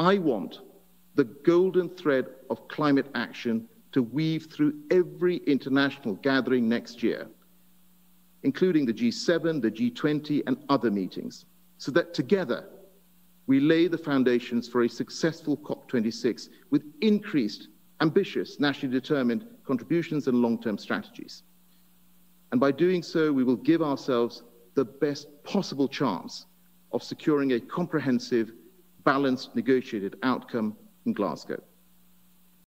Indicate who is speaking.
Speaker 1: I want the golden thread of climate action to weave through every international gathering next year, including the G7, the G20, and other meetings, so that together we lay the foundations for a successful COP26 with increased, ambitious, nationally determined contributions and long-term strategies. And by doing so, we will give ourselves the best possible chance of securing a comprehensive, balanced, negotiated outcome in Glasgow.